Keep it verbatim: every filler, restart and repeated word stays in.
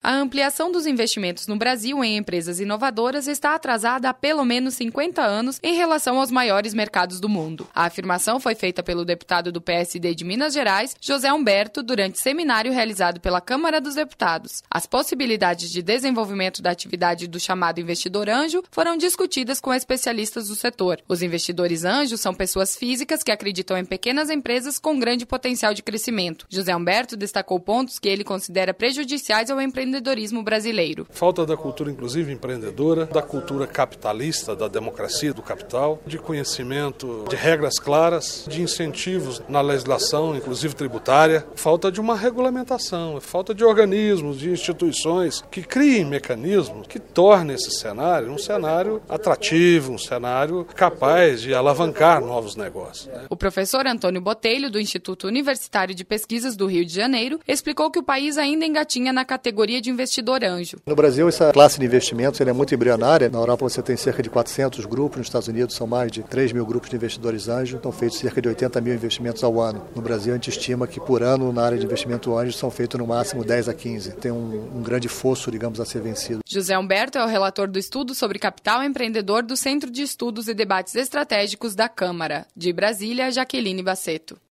A ampliação dos investimentos no Brasil em empresas inovadoras está atrasada há pelo menos cinquenta anos em relação aos maiores mercados do mundo. A afirmação foi feita pelo deputado do P S D de Minas Gerais, José Humberto, durante seminário realizado pela Câmara dos Deputados. As possibilidades de desenvolvimento da atividade do chamado investidor anjo foram discutidas com especialistas do setor. Os investidores anjos são pessoas físicas que acreditam em pequenas empresas com grande potencial de crescimento. José Humberto destacou pontos que ele considera prejudiciais ao empreendedorismo brasileiro. Falta da cultura, inclusive, empreendedora, da cultura capitalista, da democracia do capital, de conhecimento de regras claras, de incentivos na legislação, inclusive tributária. Falta de uma regulamentação, falta de organismos, de instituições que criem mecanismos que tornem esse cenário um cenário atrativo, um cenário capaz de alavancar novos negócios. Né? O professor Antônio Botelho, do Instituto Universitário de Pesquisas do Rio de Janeiro, explicou que o país ainda engatinha na categoria de investidor anjo. No Brasil, essa classe de investimentos é muito embrionária. Na Europa você tem cerca de quatrocentos grupos, nos Estados Unidos são mais de três mil grupos de investidores anjo, estão feitos cerca de oitenta mil investimentos ao ano. No Brasil, a gente estima que por ano, na área de investimento anjo, são feitos no máximo dez a quinze. Tem um, um grande fosso, digamos, a ser vencido. José Humberto é o relator do estudo sobre capital empreendedor do Centro de Estudos e Debates Estratégicos da Câmara. De Brasília, Jaqueline Baceto.